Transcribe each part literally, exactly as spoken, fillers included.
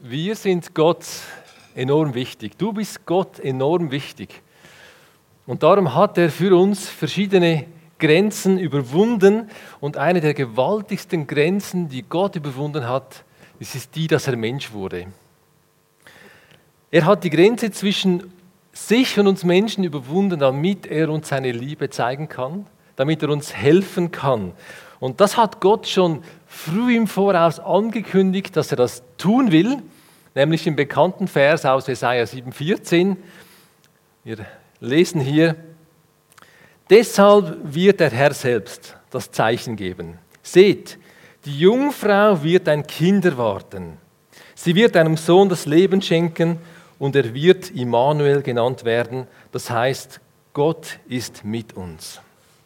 Wir sind Gott enorm wichtig. Du bist Gott enorm wichtig. Und darum hat er für uns verschiedene Grenzen überwunden. Und eine der gewaltigsten Grenzen, die Gott überwunden hat, das ist die, dass er Mensch wurde. Er hat die Grenze zwischen sich und uns Menschen überwunden, damit er uns seine Liebe zeigen kann, damit er uns helfen kann. Und das hat Gott schon früh im Voraus angekündigt, dass er das tun will, nämlich im bekannten Vers aus Jesaja sieben vierzehn. Wir lesen hier: Deshalb wird der Herr selbst das Zeichen geben. Seht, die Jungfrau wird ein Kind erwarten. Sie wird einem Sohn das Leben schenken und er wird Immanuel genannt werden. Das heißt, Gott ist mit uns.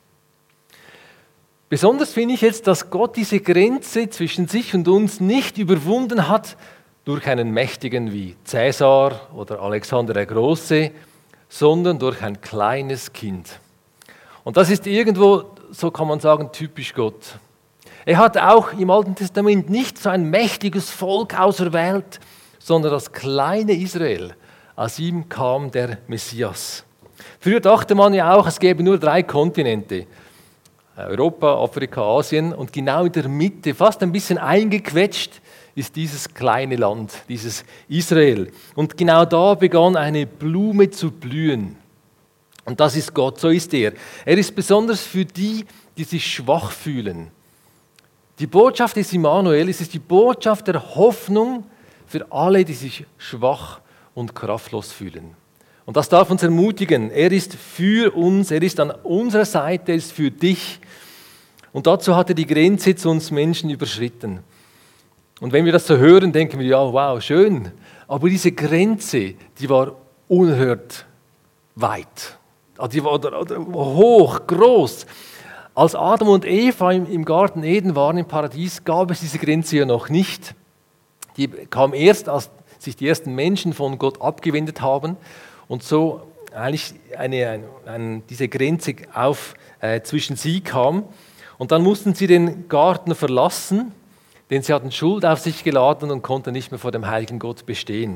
Besonders finde ich jetzt, dass Gott diese Grenze zwischen sich und uns nicht überwunden hat durch einen Mächtigen wie Cäsar oder Alexander der Große, sondern durch ein kleines Kind. Und das ist irgendwo, so kann man sagen, typisch Gott. Er hat auch im Alten Testament nicht so ein mächtiges Volk auserwählt, sondern das kleine Israel. Aus ihm kam der Messias. Früher dachte man ja auch, es gäbe nur drei Kontinente: Europa, Afrika, Asien. Und genau in der Mitte, fast ein bisschen eingequetscht, ist dieses kleine Land, dieses Israel. Und genau da begann eine Blume zu blühen. Und das ist Gott, so ist er. Er ist besonders für die, die sich schwach fühlen. Die Botschaft des Immanuel, es ist die Botschaft der Hoffnung für alle, die sich schwach und kraftlos fühlen. Und das darf uns ermutigen. Er ist für uns, er ist an unserer Seite, er ist für dich. Und dazu hat er die Grenze zu uns Menschen überschritten. Und wenn wir das so hören, denken wir, ja, wow, schön. Aber diese Grenze, die war unerhört weit. Die war hoch, groß. Als Adam und Eva im Garten Eden waren, im Paradies, gab es diese Grenze ja noch nicht. Die kam erst, als sich die ersten Menschen von Gott abgewendet haben und so eigentlich eine, eine, eine, diese Grenze auf, äh, zwischen sie kam. Und dann mussten sie den Garten verlassen, denn sie hatten Schuld auf sich geladen und konnten nicht mehr vor dem heiligen Gott bestehen.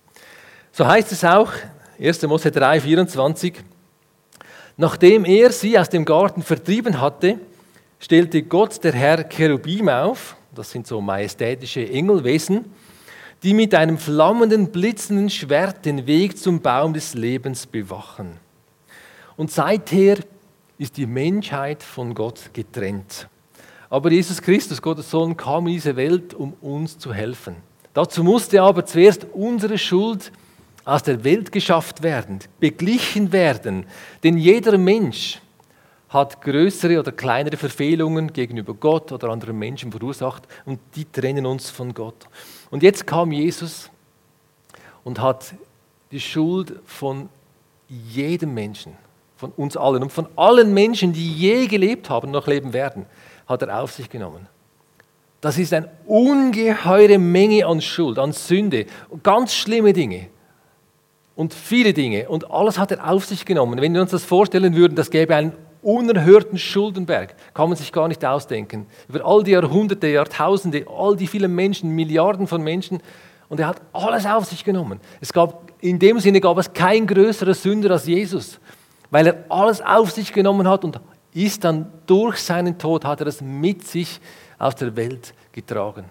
So heißt es auch, erster Mose drei vierundzwanzig, nachdem er sie aus dem Garten vertrieben hatte, stellte Gott, der Herr, Cherubim auf, das sind so majestätische Engelwesen, die mit einem flammenden, blitzenden Schwert den Weg zum Baum des Lebens bewachen. Und seither ist die Menschheit von Gott getrennt. Aber Jesus Christus, Gottes Sohn, kam in diese Welt, um uns zu helfen. Dazu musste aber zuerst unsere Schuld aus der Welt geschafft werden, beglichen werden. Denn jeder Mensch hat größere oder kleinere Verfehlungen gegenüber Gott oder anderen Menschen verursacht und die trennen uns von Gott. Und jetzt kam Jesus und hat die Schuld von jedem Menschen, von uns allen und von allen Menschen, die je gelebt haben und noch leben werden, hat er auf sich genommen. Das ist eine ungeheure Menge an Schuld, an Sünde, ganz schlimme Dinge und viele Dinge. Und alles hat er auf sich genommen. Wenn wir uns das vorstellen würden, das gäbe einen unerhörten Schuldenberg, kann man sich gar nicht ausdenken. Über all die Jahrhunderte, Jahrtausende, all die vielen Menschen, Milliarden von Menschen. Und er hat alles auf sich genommen. Es gab, in dem Sinne gab es kein größerer Sünder als Jesus, weil er alles auf sich genommen hat und ist dann durch seinen Tod, hat er das mit sich aus der Welt getragen.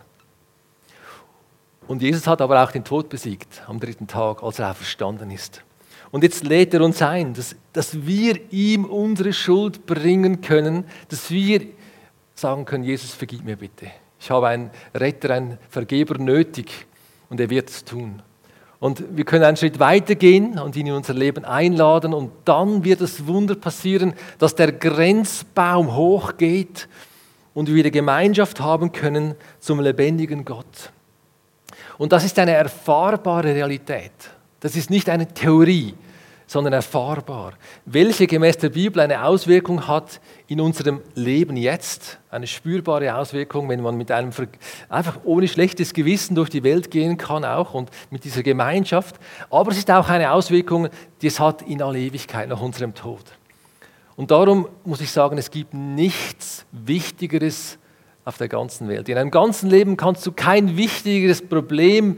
Und Jesus hat aber auch den Tod besiegt am dritten Tag, als er auferstanden ist. Und jetzt lädt er uns ein, dass, dass wir ihm unsere Schuld bringen können, dass wir sagen können, Jesus, vergib mir bitte. Ich habe einen Retter, einen Vergeber nötig und er wird es tun. Und wir können einen Schritt weitergehen und ihn in unser Leben einladen und dann wird das Wunder passieren, dass der Grenzbaum hochgeht und wir wieder Gemeinschaft haben können zum lebendigen Gott. Und das ist eine erfahrbare Realität. Das ist nicht eine Theorie, sondern erfahrbar, welche gemäß der Bibel eine Auswirkung hat in unserem Leben jetzt, eine spürbare Auswirkung, wenn man mit einem einfach ohne schlechtes Gewissen durch die Welt gehen kann auch und mit dieser Gemeinschaft. Aber es ist auch eine Auswirkung, die es hat in alle Ewigkeit nach unserem Tod. Und darum muss ich sagen, es gibt nichts Wichtigeres auf der ganzen Welt. In einem ganzen Leben kannst du kein wichtigeres Problem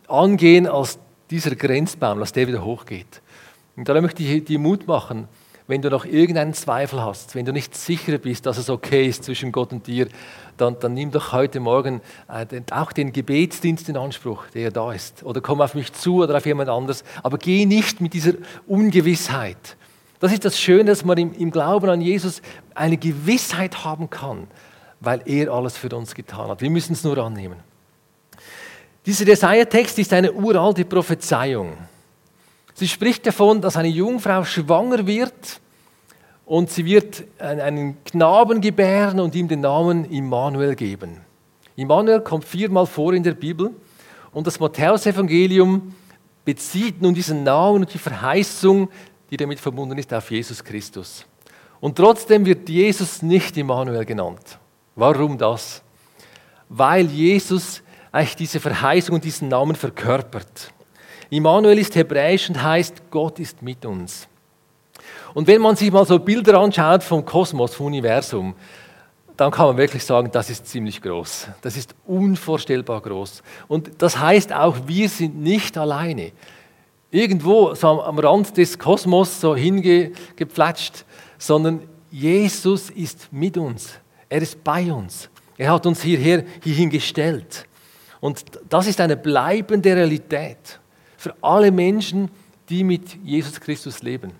angehen als dieser Grenzbaum, als der wieder hochgeht. Und da möchte ich dir Mut machen, wenn du noch irgendeinen Zweifel hast, wenn du nicht sicher bist, dass es okay ist zwischen Gott und dir, dann, dann nimm doch heute Morgen äh, den, auch den Gebetsdienst in Anspruch, der da ist. Oder komm auf mich zu oder auf jemand anderes. Aber geh nicht mit dieser Ungewissheit. Das ist das Schöne, dass man im, im Glauben an Jesus eine Gewissheit haben kann, weil er alles für uns getan hat. Wir müssen es nur annehmen. Dieser Jesaja-Text ist eine uralte Prophezeiung. Sie spricht davon, dass eine Jungfrau schwanger wird und sie wird einen Knaben gebären und ihm den Namen Immanuel geben. Immanuel kommt viermal vor in der Bibel und das Matthäusevangelium bezieht nun diesen Namen und die Verheißung, die damit verbunden ist, auf Jesus Christus. Und trotzdem wird Jesus nicht Immanuel genannt. Warum das? Weil Jesus eigentlich diese Verheißung und diesen Namen verkörpert. Immanuel ist hebräisch und heißt, Gott ist mit uns. Und wenn man sich mal so Bilder anschaut vom Kosmos, vom Universum, dann kann man wirklich sagen, das ist ziemlich groß. Das ist unvorstellbar groß. Und das heißt auch, wir sind nicht alleine. Irgendwo so am Rand des Kosmos so hingepflatscht, sondern Jesus ist mit uns. Er ist bei uns. Er hat uns hierher, hierhin gestellt. Und das ist eine bleibende Realität für alle Menschen, die mit Jesus Christus leben.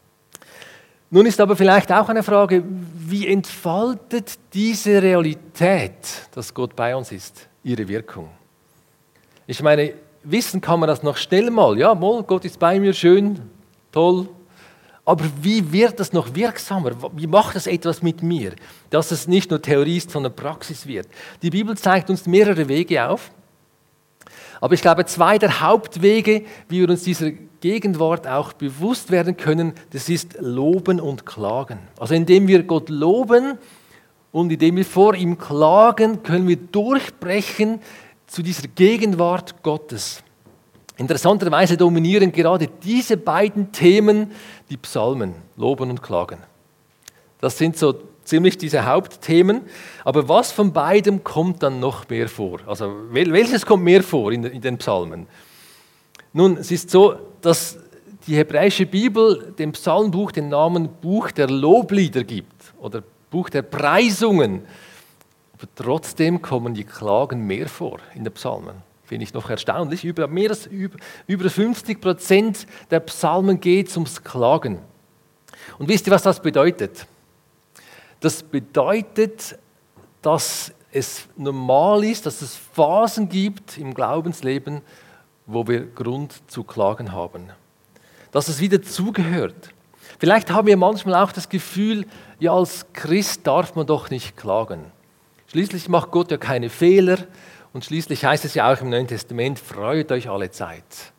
Nun ist aber vielleicht auch eine Frage, wie entfaltet diese Realität, dass Gott bei uns ist, ihre Wirkung? Ich meine, wissen kann man das noch schnell mal. Ja, mal, Gott ist bei mir, schön, toll. Aber wie wird das noch wirksamer? Wie macht das etwas mit mir, dass es nicht nur Theorie ist, sondern Praxis wird? Die Bibel zeigt uns mehrere Wege auf. Aber ich glaube, zwei der Hauptwege, wie wir uns dieser Gegenwart auch bewusst werden können, das ist Loben und Klagen. Also indem wir Gott loben und indem wir vor ihm klagen, können wir durchbrechen zu dieser Gegenwart Gottes. Interessanterweise dominieren gerade diese beiden Themen die Psalmen, Loben und Klagen. Das sind so ziemlich diese Hauptthemen. Aber was von beidem kommt dann noch mehr vor? Also welches kommt mehr vor in, in den Psalmen? Nun, es ist so, dass die hebräische Bibel dem Psalmbuch den Namen Buch der Loblieder gibt oder Buch der Preisungen. Aber trotzdem kommen die Klagen mehr vor in den Psalmen. Finde ich noch erstaunlich. Über, mehr als über, über fünfzig Prozent der Psalmen geht es ums Klagen. Und wisst ihr, was das bedeutet? Das bedeutet, dass es normal ist, dass es Phasen gibt im Glaubensleben, wo wir Grund zu klagen haben. Dass es wieder zugehört. Vielleicht haben wir manchmal auch das Gefühl, ja, als Christ darf man doch nicht klagen. Schließlich macht Gott ja keine Fehler und schließlich heißt es ja auch im Neuen Testament, freut euch alle Zeit.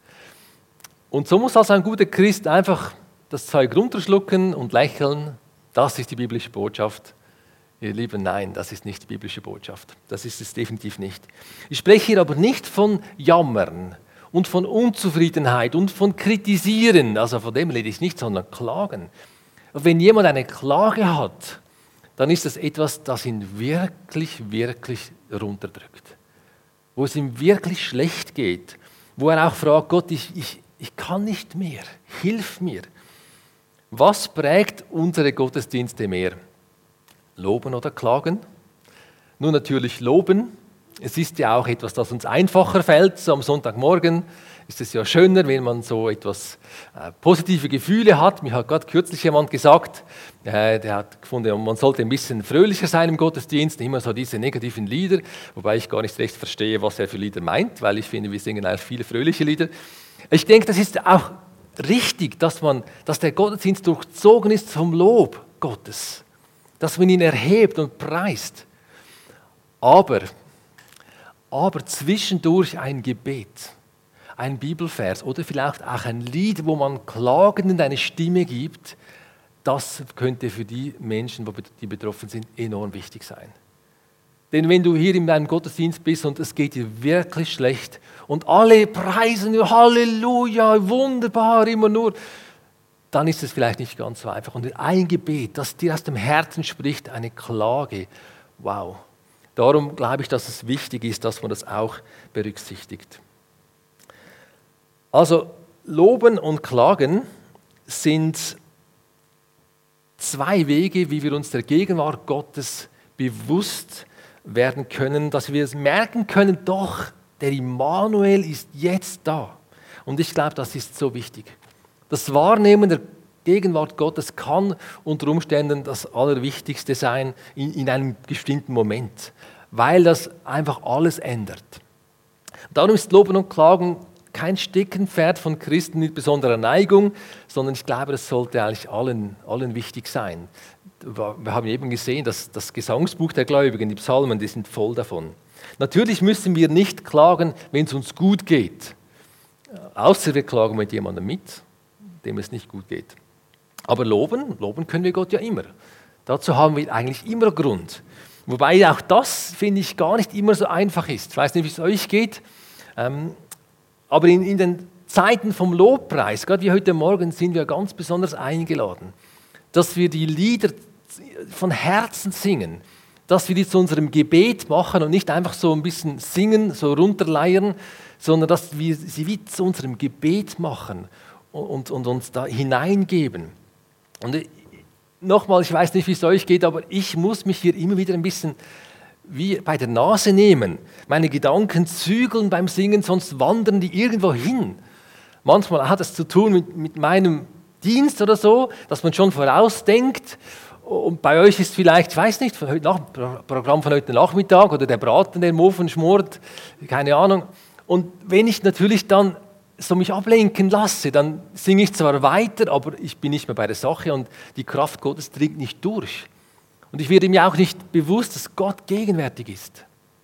Und so muss also ein guter Christ einfach das Zeug runterschlucken und lächeln. Das ist die biblische Botschaft. Ihr Lieben, nein, das ist nicht die biblische Botschaft. Das ist es definitiv nicht. Ich spreche hier aber nicht von Jammern und von Unzufriedenheit und von Kritisieren. Also von dem rede ich nicht, sondern Klagen. Und wenn jemand eine Klage hat, dann ist das etwas, das ihn wirklich, wirklich runterdrückt. Wo es ihm wirklich schlecht geht. Wo er auch fragt, Gott, ich, ich, ich kann nicht mehr, hilf mir. Was prägt unsere Gottesdienste mehr? Loben oder Klagen? Nun natürlich Loben. Es ist ja auch etwas, das uns einfacher fällt. So am Sonntagmorgen ist es ja schöner, wenn man so etwas äh, positive Gefühle hat. Mir hat gerade kürzlich jemand gesagt, äh, der hat gefunden, man sollte ein bisschen fröhlicher sein im Gottesdienst, nicht immer so diese negativen Lieder, wobei ich gar nicht recht verstehe, was er für Lieder meint, weil ich finde, wir singen auch viele fröhliche Lieder. Ich denke, das ist auch richtig, dass, man, dass der Gottesdienst durchzogen ist vom Lob Gottes, dass man ihn erhebt und preist. Aber, aber zwischendurch ein Gebet, ein Bibelvers oder vielleicht auch ein Lied, wo man klagend eine Stimme gibt, das könnte für die Menschen, die betroffen sind, enorm wichtig sein. Denn wenn du hier in deinem Gottesdienst bist und es geht dir wirklich schlecht und alle preisen, Halleluja, wunderbar, immer nur, dann ist es vielleicht nicht ganz so einfach. Und ein Gebet, das dir aus dem Herzen spricht, eine Klage, wow. Darum glaube ich, dass es wichtig ist, dass man das auch berücksichtigt. Also Loben und Klagen sind zwei Wege, wie wir uns der Gegenwart Gottes bewusst werden können, dass wir es merken können, doch, der Immanuel ist jetzt da. Und ich glaube, das ist so wichtig. Das Wahrnehmen der Gegenwart Gottes kann unter Umständen das Allerwichtigste sein in, in einem bestimmten Moment, weil das einfach alles ändert. Darum ist Loben und Klagen kein Steckenpferd von Christen mit besonderer Neigung, sondern ich glaube, das sollte eigentlich allen, allen wichtig sein. Wir haben eben gesehen, dass das Gesangsbuch der Gläubigen, die Psalmen, die sind voll davon. Natürlich müssen wir nicht klagen, wenn es uns gut geht, außer wir klagen mit jemandem mit, dem es nicht gut geht. Aber loben, loben können wir Gott ja immer. Dazu haben wir eigentlich immer Grund. Wobei auch das, finde ich, gar nicht immer so einfach ist. Ich weiß nicht, wie es euch geht, ähm, aber in, in den Zeiten vom Lobpreis, gerade wie heute Morgen, sind wir ganz besonders eingeladen, dass wir die Lieder von Herzen singen, dass wir die zu unserem Gebet machen und nicht einfach so ein bisschen singen, so runterleiern, sondern dass wir sie wie zu unserem Gebet machen und, und uns da hineingeben. Und nochmal, ich weiß nicht, wie es euch geht, aber ich muss mich hier immer wieder ein bisschen wie bei der Nase nehmen, meine Gedanken zügeln beim Singen, sonst wandern die irgendwo hin. Manchmal hat es zu tun mit, mit meinem Dienst oder so, dass man schon vorausdenkt. Und bei euch ist vielleicht, ich weiß nicht, von heute Nach- Programm von heute Nachmittag oder der Braten, der im Ofen schmort, keine Ahnung. Und wenn ich natürlich dann so mich ablenken lasse, dann singe ich zwar weiter, aber ich bin nicht mehr bei der Sache und die Kraft Gottes dringt nicht durch. Und ich werde mir auch nicht bewusst, dass Gott gegenwärtig ist.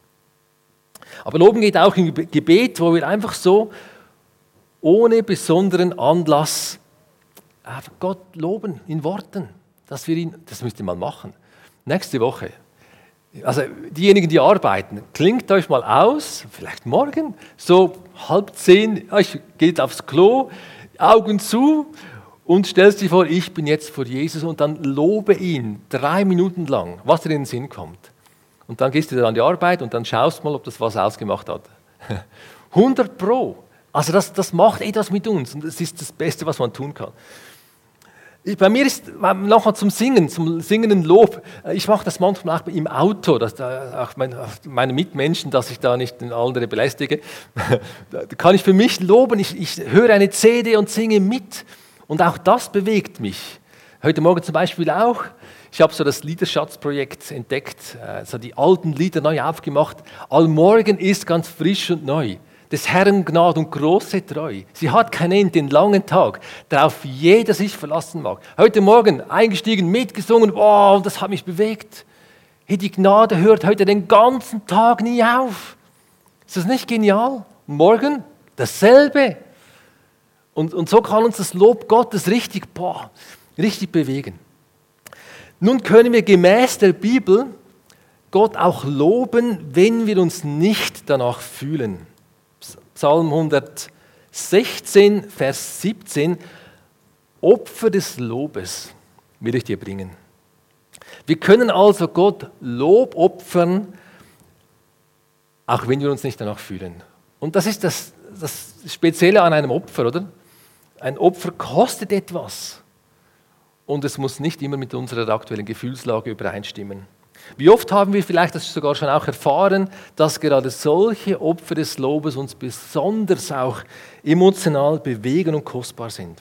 Aber Loben geht auch im Gebet, wo wir einfach so ohne besonderen Anlass einfach Gott loben in Worten, dass wir ihn, das müsst ihr mal machen. Nächste Woche. Also diejenigen, die arbeiten, klingt euch mal aus, vielleicht morgen, so halb zehn, ich geht aufs Klo, Augen zu und stellst dir vor, ich bin jetzt vor Jesus und dann lobe ihn drei Minuten lang, was dir in den Sinn kommt. Und dann gehst du dann an die Arbeit und dann schaust mal, ob das was ausgemacht hat. hundert Pro. Also das, das macht etwas mit uns und das ist das Beste, was man tun kann. Ich, bei mir ist, nochmal zum Singen, zum singenden Lob, ich mache das manchmal auch im Auto, dass da auch mein, meine Mitmenschen, dass ich da nicht den anderen belästige, da kann ich für mich loben, ich, ich höre eine C D und singe mit und auch das bewegt mich. Heute Morgen zum Beispiel auch, ich habe so das Liederschatzprojekt entdeckt, so die alten Lieder neu aufgemacht, Allmorgen ist ganz frisch und neu. Des Herrn Gnade und große Treu. Sie hat kein Ende, den langen Tag, darauf jeder sich verlassen mag. Heute Morgen eingestiegen, mitgesungen, wow, das hat mich bewegt. Hey, die Gnade hört heute den ganzen Tag nie auf. Ist das nicht genial? Morgen dasselbe. Und, und so kann uns das Lob Gottes richtig, boah, richtig bewegen. Nun können wir gemäß der Bibel Gott auch loben, wenn wir uns nicht danach fühlen. Psalm hundertsechzehn, Vers siebzehn, Opfer des Lobes will ich dir bringen. Wir können also Gott Lob opfern, auch wenn wir uns nicht danach fühlen. Und das ist das, das Spezielle an einem Opfer, oder? Ein Opfer kostet etwas und es muss nicht immer mit unserer aktuellen Gefühlslage übereinstimmen. Wie oft haben wir vielleicht das sogar schon auch erfahren, dass gerade solche Opfer des Lobes uns besonders auch emotional bewegen und kostbar sind.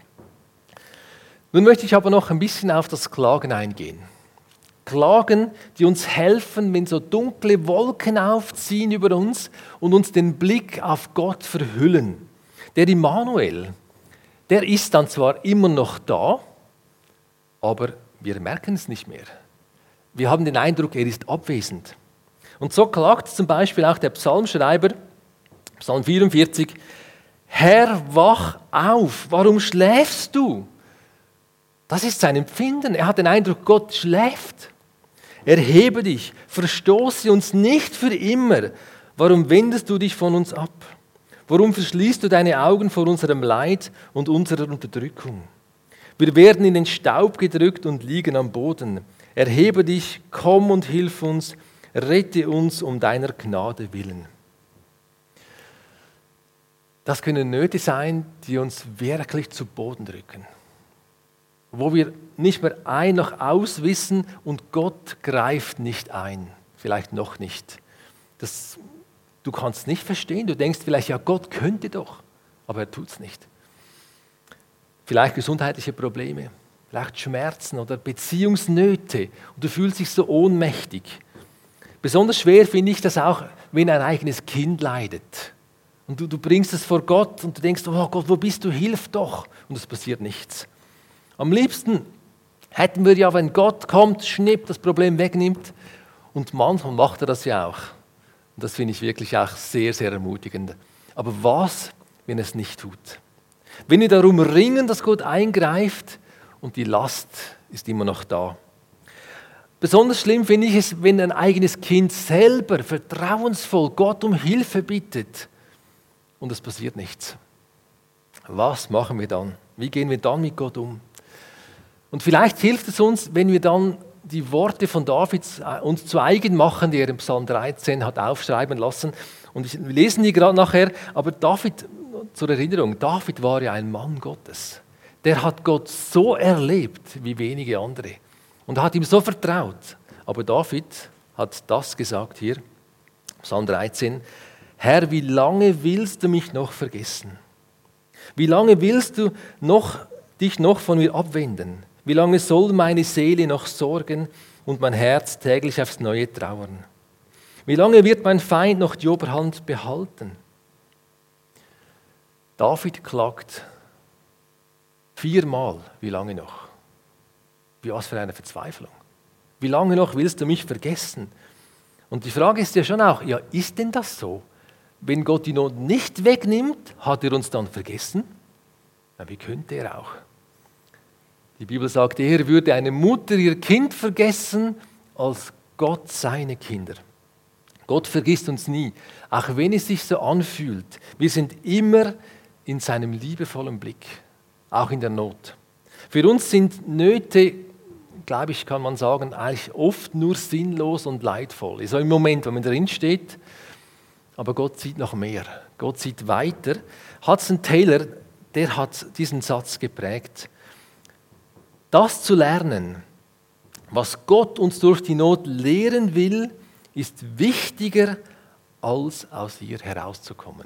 Nun möchte ich aber noch ein bisschen auf das Klagen eingehen. Klagen, die uns helfen, wenn so dunkle Wolken aufziehen über uns und uns den Blick auf Gott verhüllen. Der Immanuel, der ist dann zwar immer noch da, aber wir merken es nicht mehr. Wir haben den Eindruck, er ist abwesend. Und so klagt zum Beispiel auch der Psalmschreiber, Psalm vierundvierzig, Herr, wach auf, warum schläfst du? Das ist sein Empfinden. Er hat den Eindruck, Gott schläft. Erhebe dich, verstoße uns nicht für immer. Warum wendest du dich von uns ab? Warum verschließt du deine Augen vor unserem Leid und unserer Unterdrückung? Wir werden in den Staub gedrückt und liegen am Boden. Erhebe dich, komm und hilf uns, rette uns um deiner Gnade willen. Das können Nöte sein, die uns wirklich zu Boden drücken. Wo wir nicht mehr ein noch aus wissen und Gott greift nicht ein. Vielleicht noch nicht. Das, du kannst es nicht verstehen. Du denkst vielleicht, ja, Gott könnte doch, aber er tut es nicht. Vielleicht gesundheitliche Probleme, vielleicht Schmerzen oder Beziehungsnöte und du fühlst dich so ohnmächtig. Besonders schwer finde ich das auch, wenn ein eigenes Kind leidet. Und du, du bringst es vor Gott und du denkst, oh Gott, wo bist du, hilf doch. Und es passiert nichts. Am liebsten hätten wir ja, wenn Gott kommt, schnipp, das Problem wegnimmt. Und manchmal macht er das ja auch. Und das finde ich wirklich auch sehr, sehr ermutigend. Aber was, wenn er es nicht tut? Wenn wir darum ringen, dass Gott eingreift und die Last ist immer noch da. Besonders schlimm finde ich es, wenn ein eigenes Kind selber vertrauensvoll Gott um Hilfe bittet und es passiert nichts. Was machen wir dann? Wie gehen wir dann mit Gott um? Und vielleicht hilft es uns, wenn wir dann die Worte von David uns zu eigen machen, die er im Psalm dreizehn hat aufschreiben lassen. Und ich, wir lesen die gerade nachher, aber David, zur Erinnerung, David war ja ein Mann Gottes. Der hat Gott so erlebt wie wenige andere und hat ihm so vertraut. Aber David hat das gesagt hier, Psalm dreizehn, Herr, wie lange willst du mich noch vergessen? Wie lange willst du noch, dich noch von mir abwenden? Wie lange soll meine Seele noch sorgen und mein Herz täglich aufs Neue trauern? Wie lange wird mein Feind noch die Oberhand behalten? David klagt viermal, wie lange noch? Wie was für eine Verzweiflung. Wie lange noch willst du mich vergessen? Und die Frage ist ja schon auch, ja, ist denn das so? Wenn Gott die Not nicht wegnimmt, hat er uns dann vergessen? Ja, wie könnte er auch? Die Bibel sagt, eher würde eine Mutter ihr Kind vergessen, als Gott seine Kinder. Gott vergisst uns nie, auch wenn es sich so anfühlt. Wir sind immer in seinem liebevollen Blick, auch in der Not. Für uns sind Nöte, glaube ich, kann man sagen, eigentlich oft nur sinnlos und leidvoll. So im Moment, wenn man drin steht, aber Gott sieht noch mehr. Gott sieht weiter. Hudson Taylor, der hat diesen Satz geprägt. Das zu lernen, was Gott uns durch die Not lehren will, ist wichtiger, als aus ihr herauszukommen.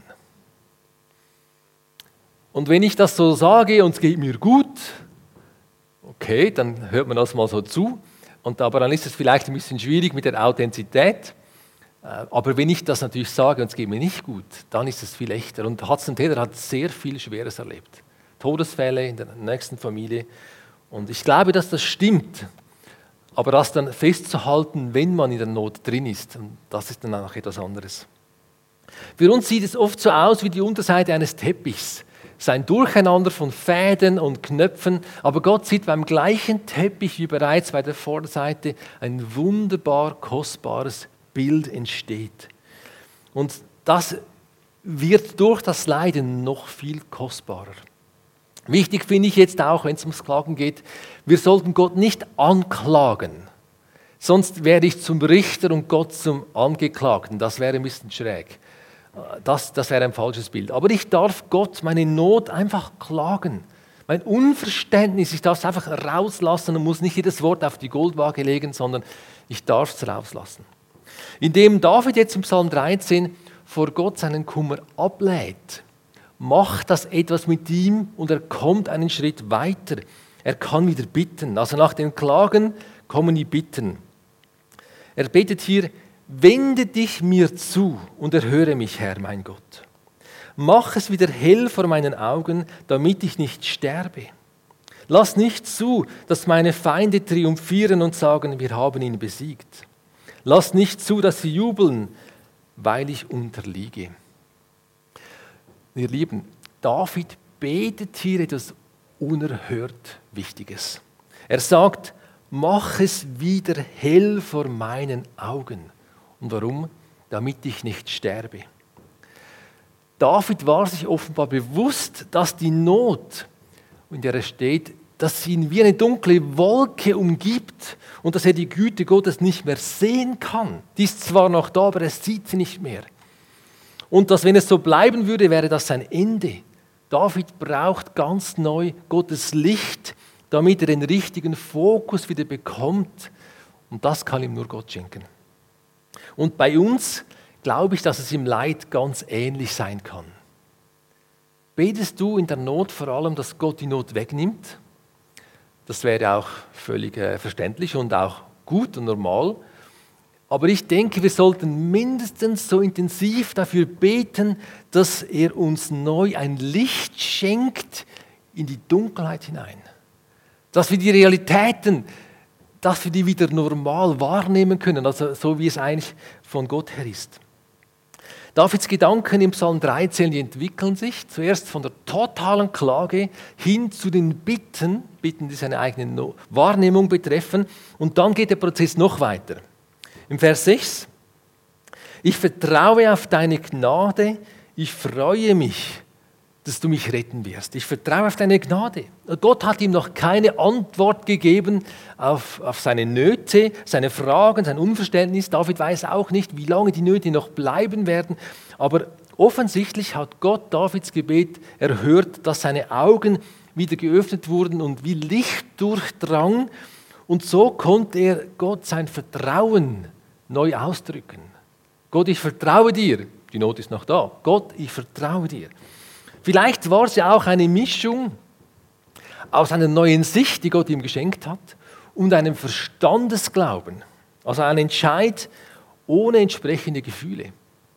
Und wenn ich das so sage und es geht mir gut, okay, dann hört man das mal so zu. Und aber dann ist es vielleicht ein bisschen schwierig mit der Authentizität. Aber wenn ich das natürlich sage und es geht mir nicht gut, dann ist es viel echter. Und Hudson Taylor hat sehr viel Schweres erlebt. Todesfälle in der nächsten Familie. Und ich glaube, dass das stimmt. Aber das dann festzuhalten, wenn man in der Not drin ist, das ist dann auch etwas anderes. Für uns sieht es oft so aus wie die Unterseite eines Teppichs. Sein Durcheinander von Fäden und Knöpfen. Aber Gott sieht beim gleichen Teppich wie bereits bei der Vorderseite ein wunderbar kostbares Bild entsteht. Und das wird durch das Leiden noch viel kostbarer. Wichtig finde ich jetzt auch, wenn es ums Klagen geht, wir sollten Gott nicht anklagen. Sonst werde ich zum Richter und Gott zum Angeklagten. Das wäre ein bisschen schräg. Das, das wäre ein falsches Bild. Aber ich darf Gott meine Not einfach klagen. Mein Unverständnis, ich darf es einfach rauslassen und muss nicht jedes Wort auf die Goldwaage legen, sondern ich darf es rauslassen. Indem David jetzt im Psalm dreizehn vor Gott seinen Kummer ablädt, macht das etwas mit ihm und er kommt einen Schritt weiter. Er kann wieder bitten. Also nach dem Klagen kommen die Bitten. Er betet hier, wende dich mir zu und erhöre mich, Herr, mein Gott. Mach es wieder hell vor meinen Augen, damit ich nicht sterbe. Lass nicht zu, dass meine Feinde triumphieren und sagen, wir haben ihn besiegt. Lass nicht zu, dass sie jubeln, weil ich unterliege. Ihr Lieben, David betet hier etwas unerhört Wichtiges. Er sagt, mach es wieder hell vor meinen Augen. Und warum? Damit ich nicht sterbe. David war sich offenbar bewusst, dass die Not, in der er steht, dass sie ihn wie eine dunkle Wolke umgibt und dass er die Güte Gottes nicht mehr sehen kann. Die ist zwar noch da, aber er sieht sie nicht mehr. Und dass, wenn es so bleiben würde, wäre das sein Ende. David braucht ganz neu Gottes Licht, damit er den richtigen Fokus wieder bekommt. Und das kann ihm nur Gott schenken. Und bei uns glaube ich, dass es im Leid ganz ähnlich sein kann. Betest du in der Not vor allem, dass Gott die Not wegnimmt? Das wäre auch völlig äh, verständlich und auch gut und normal. Aber ich denke, wir sollten mindestens so intensiv dafür beten, dass er uns neu ein Licht schenkt in die Dunkelheit hinein. Dass wir die Realitäten, dass wir die wieder normal wahrnehmen können, also so wie es eigentlich von Gott her ist. Davids Gedanken im Psalm dreizehn, die entwickeln sich zuerst von der totalen Klage hin zu den Bitten, Bitten, die seine eigene Wahrnehmung betreffen, und dann geht der Prozess noch weiter. Im Vers sechs, ich vertraue auf deine Gnade, ich freue mich, dass du mich retten wirst. Ich vertraue auf deine Gnade. Gott hat ihm noch keine Antwort gegeben auf, auf seine Nöte, seine Fragen, sein Unverständnis. David weiß auch nicht, wie lange die Nöte noch bleiben werden. Aber offensichtlich hat Gott Davids Gebet erhört, dass seine Augen wieder geöffnet wurden und wie Licht durchdrang. Und so konnte er Gott sein Vertrauen neu ausdrücken. Gott, ich vertraue dir. Die Not ist noch da. Gott, ich vertraue dir. Vielleicht war es ja auch eine Mischung aus einer neuen Sicht, die Gott ihm geschenkt hat, und einem Verstandesglauben. Also ein Entscheid ohne entsprechende Gefühle.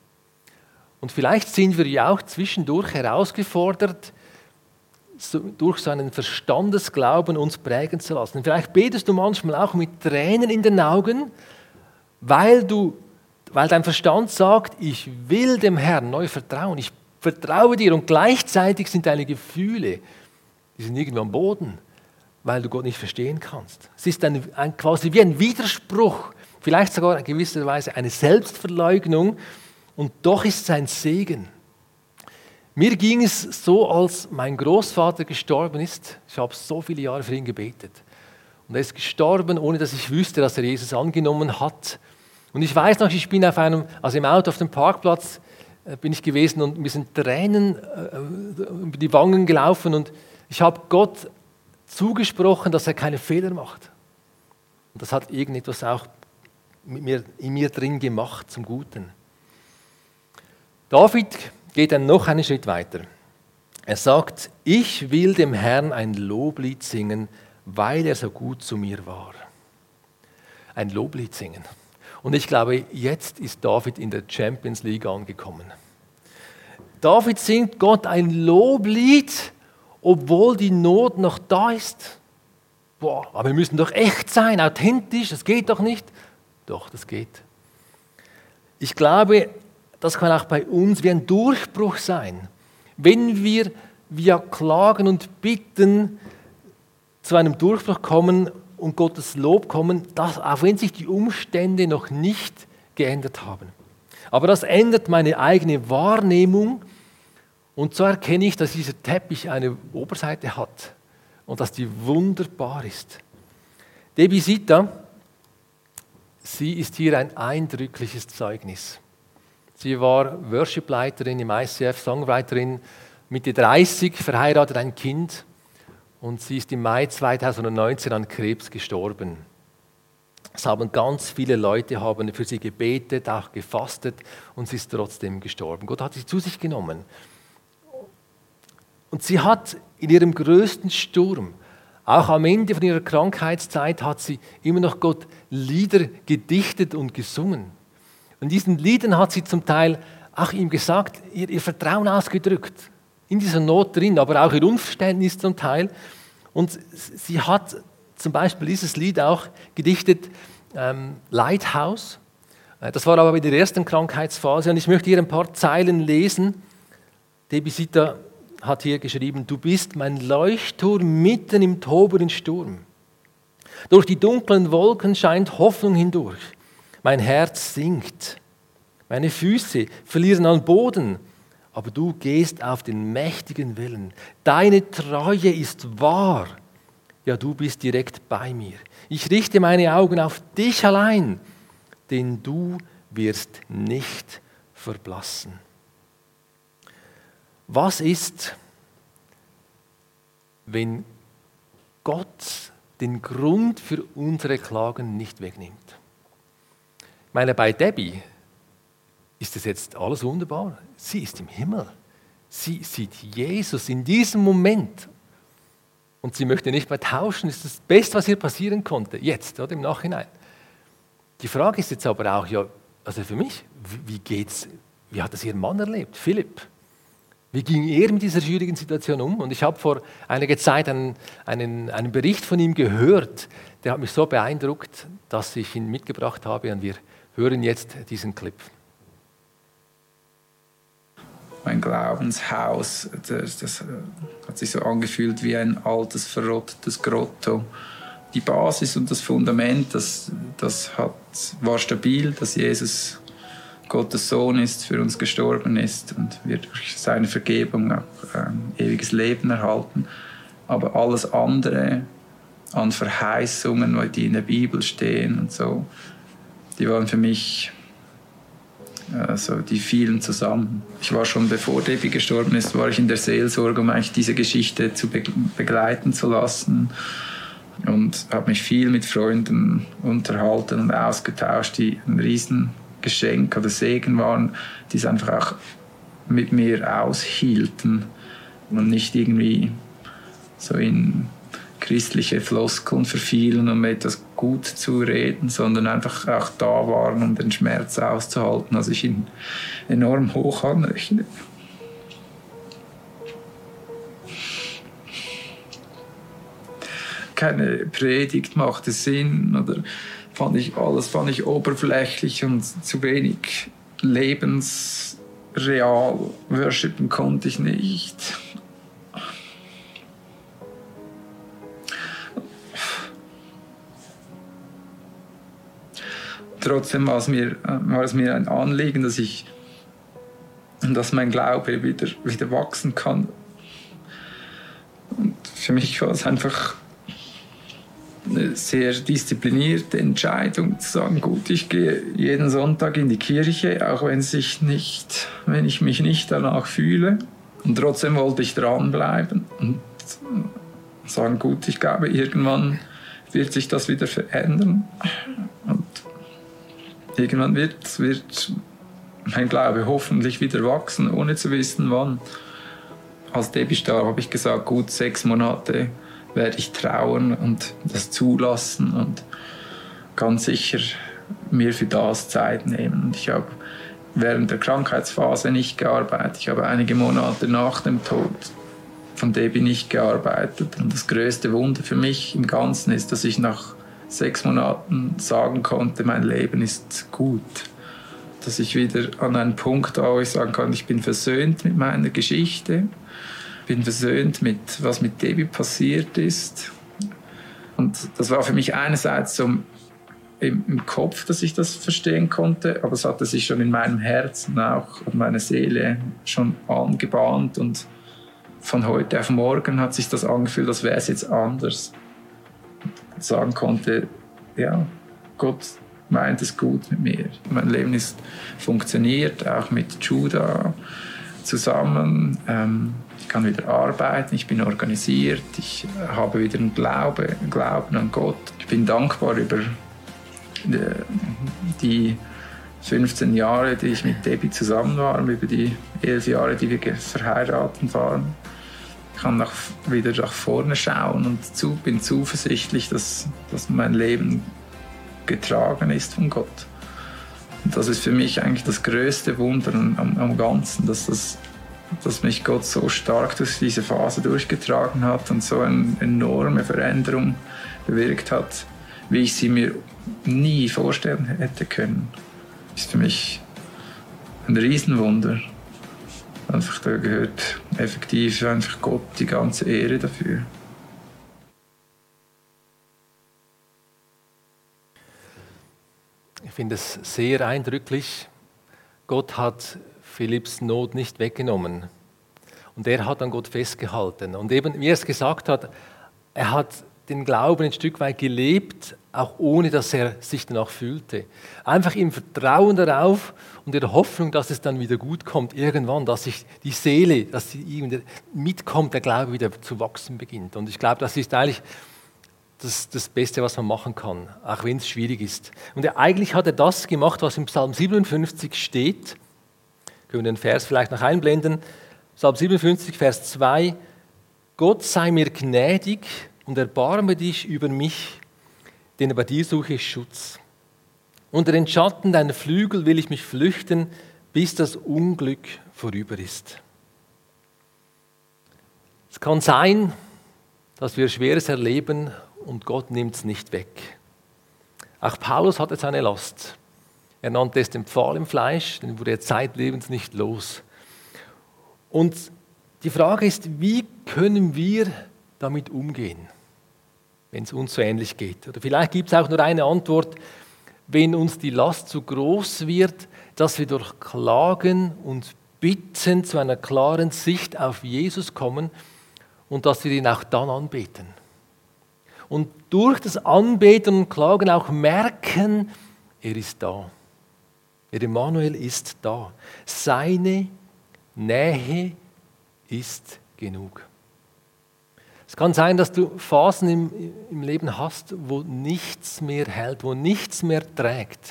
Und vielleicht sind wir ja auch zwischendurch herausgefordert, so, durch so einen Verstandesglauben uns prägen zu lassen. Vielleicht betest du manchmal auch mit Tränen in den Augen, weil, du, weil dein Verstand sagt, ich will dem Herrn neu vertrauen, ich vertraue dir, und gleichzeitig sind deine Gefühle, die sind irgendwo am Boden, weil du Gott nicht verstehen kannst. Es ist ein, ein, quasi wie ein Widerspruch, vielleicht sogar in gewisser Weise eine Selbstverleugnung, und doch ist es ein Segen. Mir ging es so, als mein Großvater gestorben ist. Ich habe so viele Jahre für ihn gebetet. Und er ist gestorben, ohne dass ich wüsste, dass er Jesus angenommen hat. Und ich weiß noch, ich bin auf einem, also im Auto auf dem Parkplatz, bin ich gewesen, und mir sind Tränen äh, über die Wangen gelaufen, und ich habe Gott zugesprochen, dass er keine Fehler macht. Und das hat irgendetwas auch mit mir, in mir drin gemacht zum Guten. David geht dann noch einen Schritt weiter. Er sagt, ich will dem Herrn ein Loblied singen, weil er so gut zu mir war. Ein Loblied singen. Und ich glaube, jetzt ist David in der Champions League angekommen. David singt Gott ein Loblied, obwohl die Not noch da ist. Boah, aber wir müssen doch echt sein, authentisch, das geht doch nicht. Doch, das geht. Ich glaube, das kann auch bei uns wie ein Durchbruch sein, wenn wir via Klagen und Bitten zu einem Durchbruch kommen und Gottes Lob kommen, dass, auch wenn sich die Umstände noch nicht geändert haben. Aber das ändert meine eigene Wahrnehmung, und so erkenne ich, dass dieser Teppich eine Oberseite hat und dass die wunderbar ist. Debbie Sita, sie ist hier ein eindrückliches Zeugnis. Sie war Worshipleiterin im I C F, Songwriterin, Mitte dreißig, verheiratet, ein Kind. Und sie ist im Mai zweitausendneunzehn an Krebs gestorben. Es haben ganz viele Leute haben für sie gebetet, auch gefastet, und sie ist trotzdem gestorben. Gott hat sie zu sich genommen. Und sie hat in ihrem größten Sturm, auch am Ende von ihrer Krankheitszeit, hat sie immer noch Gott Lieder gedichtet und gesungen. Und diesen Liedern hat sie zum Teil auch ihm gesagt, ihr, ihr Vertrauen ausgedrückt, in dieser Not drin, aber auch ihr Unverständnis zum Teil. Und sie hat zum Beispiel dieses Lied auch gedichtet, ähm, Lighthouse. Das war aber in der ersten Krankheitsphase, und ich möchte hier ein paar Zeilen lesen. Debbie Sita hat hier geschrieben, du bist mein Leuchtturm mitten im tobenden Sturm. Durch die dunklen Wolken scheint Hoffnung hindurch. Mein Herz sinkt. Meine Füße verlieren an Boden. Aber du gehst auf den mächtigen Wellen. Deine Treue ist wahr. Ja, du bist direkt bei mir. Ich richte meine Augen auf dich allein, denn du wirst nicht verblassen. Was ist, wenn Gott den Grund für unsere Klagen nicht wegnimmt? Ich meine, bei Debbie ist das jetzt alles wunderbar. Sie ist im Himmel. Sie sieht Jesus in diesem Moment. Und sie möchte nicht mehr tauschen. Das ist das Beste, was ihr passieren konnte. Jetzt, oder im Nachhinein. Die Frage ist jetzt aber auch, ja, also für mich, wie geht's, wie hat das ihr Mann erlebt, Philipp? Wie ging er mit dieser schwierigen Situation um? Und ich habe vor einiger Zeit einen, einen, einen Bericht von ihm gehört, der hat mich so beeindruckt, dass ich ihn mitgebracht habe und wir hören jetzt diesen Clip. Mein Glaubenshaus, das, das hat sich so angefühlt wie ein altes, verrottetes Grotto. Die Basis und das Fundament, das, das hat, war stabil, dass Jesus Gottes Sohn ist, für uns gestorben ist und wir durch seine Vergebung auch ein ewiges Leben erhalten. Aber alles andere an Verheißungen, die in der Bibel stehen und so, die waren für mich, also die fielen zusammen. Ich war schon, bevor Debbie gestorben ist, war ich in der Seelsorge, um eigentlich diese Geschichte zu begleiten zu lassen. Und habe mich viel mit Freunden unterhalten und ausgetauscht, die ein Riesengeschenk oder Segen waren, die es einfach auch mit mir aushielten und nicht irgendwie so in christliche Floskeln verfielen, um etwas gut zu reden, sondern einfach auch da waren, um den Schmerz auszuhalten, als ich ihn enorm hoch anrechne. Keine Predigt machte Sinn oder fand ich alles fand ich oberflächlich und zu wenig lebensreal. Worshipen konnte ich nicht. Trotzdem war es mir, war es mir ein Anliegen, dass ich, dass mein Glaube wieder, wieder wachsen kann. Und für mich war es einfach eine sehr disziplinierte Entscheidung zu sagen, gut, ich gehe jeden Sonntag in die Kirche, auch wenn, sich nicht, wenn ich mich nicht danach fühle. Und trotzdem wollte ich dranbleiben und sagen, gut, ich glaube, irgendwann wird sich das wieder verändern. Und irgendwann wird, wird mein Glaube hoffentlich wieder wachsen, ohne zu wissen, wann. Als Debbie starb, habe ich gesagt, gut, sechs Monate werde ich trauern und das zulassen und ganz sicher mir für das Zeit nehmen. Und ich habe während der Krankheitsphase nicht gearbeitet. Ich habe einige Monate nach dem Tod von Debbie nicht gearbeitet. Und das größte Wunder für mich im Ganzen ist, dass ich nach sechs Monaten sagen konnte, mein Leben ist gut. Dass ich wieder an einen Punkt da, wo ich sagen kann, ich bin versöhnt mit meiner Geschichte, bin versöhnt mit, was mit Debbie passiert ist. Und das war für mich einerseits so im, im Kopf, dass ich das verstehen konnte, aber es hatte sich schon in meinem Herzen auch und meiner Seele schon angebahnt. Und von heute auf morgen hat sich das angefühlt, als wäre es jetzt anders. Und sagen konnte, ja, Gott meint es gut mit mir. Mein Leben ist funktioniert, auch mit Judah zusammen. Ähm, ich kann wieder arbeiten, ich bin organisiert, ich habe wieder einen Glaube, einen Glauben an Gott. Ich bin dankbar über die fünfzehn Jahre, die ich mit Debbie zusammen war, über die elf Jahre, die wir verheiratet waren. Ich kann nach, wieder nach vorne schauen und zu, bin zuversichtlich, dass, dass mein Leben getragen ist von Gott. Und das ist für mich eigentlich das größte Wunder am, am Ganzen, dass, das, dass mich Gott so stark durch diese Phase durchgetragen hat und so eine enorme Veränderung bewirkt hat, wie ich sie mir nie vorstellen hätte können. Das ist für mich ein Riesenwunder. Einfach, da gehört effektiv einfach Gott die ganze Ehre dafür. Ich finde es sehr eindrücklich. Gott hat Philipps Not nicht weggenommen. Und er hat an Gott festgehalten. Und eben, wie er es gesagt hat, er hat den Glauben ein Stück weit gelebt, auch ohne dass er sich danach fühlte. Einfach im Vertrauen darauf und in der Hoffnung, dass es dann wieder gut kommt, irgendwann, dass sich die Seele, dass sie irgendwie mitkommt, der Glaube wieder zu wachsen beginnt. Und ich glaube, das ist eigentlich das, das Beste, was man machen kann, auch wenn es schwierig ist. Und er, eigentlich hat er das gemacht, was im Psalm siebenundfünfzig steht. Können wir den Vers vielleicht noch einblenden? Psalm siebenundfünfzig, Vers zwei. Gott sei mir gnädig und erbarme dich über mich, denn bei dir suche ich Schutz. Unter den Schatten deiner Flügel will ich mich flüchten, bis das Unglück vorüber ist. Es kann sein, dass wir Schweres erleben und Gott nimmt es nicht weg. Auch Paulus hatte seine Last. Er nannte es den Pfahl im Fleisch, den wurde er zeitlebens nicht los. Und die Frage ist, wie können wir damit umgehen, wenn es uns so ähnlich geht? Oder vielleicht gibt es auch nur eine Antwort, wenn uns die Last zu groß wird, dass wir durch Klagen und Bitten zu einer klaren Sicht auf Jesus kommen und dass wir ihn auch dann anbeten. Und durch das Anbeten und Klagen auch merken, er ist da. Der Immanuel ist da. Seine Nähe ist genug. Es kann sein, dass du Phasen im, im Leben hast, wo nichts mehr hält, wo nichts mehr trägt.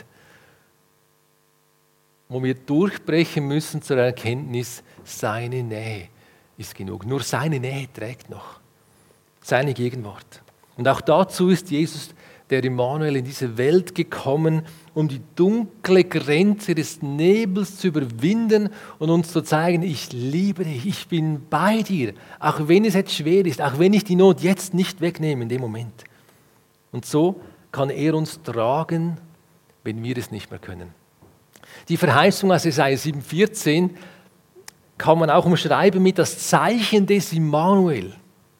Wo wir durchbrechen müssen zur Erkenntnis, seine Nähe ist genug. Nur seine Nähe trägt noch. Seine Gegenwart. Und auch dazu ist Jesus, der Immanuel, in diese Welt gekommen, um die dunkle Grenze des Nebels zu überwinden und uns zu zeigen, ich liebe dich, ich bin bei dir, auch wenn es jetzt schwer ist, auch wenn ich die Not jetzt nicht wegnehme in dem Moment. Und so kann er uns tragen, wenn wir es nicht mehr können. Die Verheißung aus Jesaja sieben vierzehn kann man auch umschreiben mit das Zeichen des Immanuel.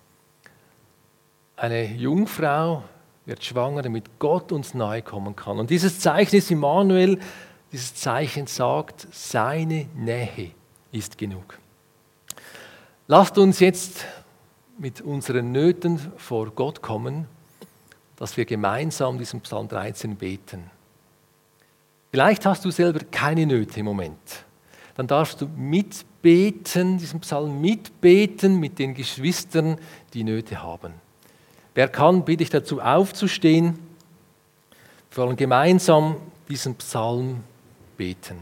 Eine Jungfrau wird schwanger, damit Gott uns nahe kommen kann. Und dieses Zeichen ist Immanuel, dieses Zeichen sagt, seine Nähe ist genug. Lasst uns jetzt mit unseren Nöten vor Gott kommen, dass wir gemeinsam diesen Psalm dreizehn beten. Vielleicht hast du selber keine Nöte im Moment. Dann darfst du mitbeten, diesen Psalm mitbeten mit den Geschwistern, die Nöte haben. Wer kann, bitte ich dazu aufzustehen. Wir wollen gemeinsam diesen Psalm beten.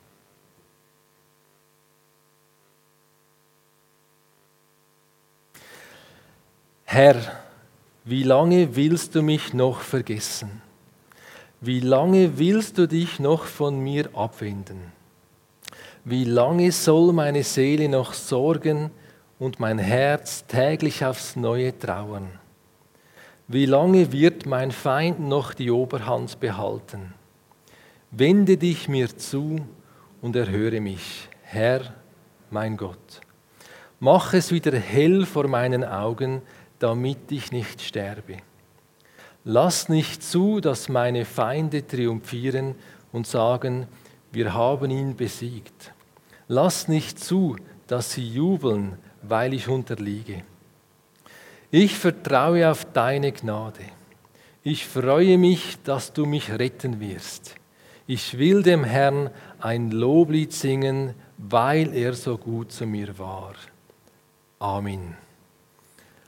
Herr, wie lange willst du mich noch vergessen? Wie lange willst du dich noch von mir abwenden? Wie lange soll meine Seele noch sorgen und mein Herz täglich aufs Neue trauern? Wie lange wird mein Feind noch die Oberhand behalten? Wende dich mir zu und erhöre mich, Herr, mein Gott. Mach es wieder hell vor meinen Augen, damit ich nicht sterbe. Lass nicht zu, dass meine Feinde triumphieren und sagen, wir haben ihn besiegt. Lass nicht zu, dass sie jubeln, weil ich unterliege. Ich vertraue auf deine Gnade. Ich freue mich, dass du mich retten wirst. Ich will dem Herrn ein Loblied singen, weil er so gut zu mir war. Amen.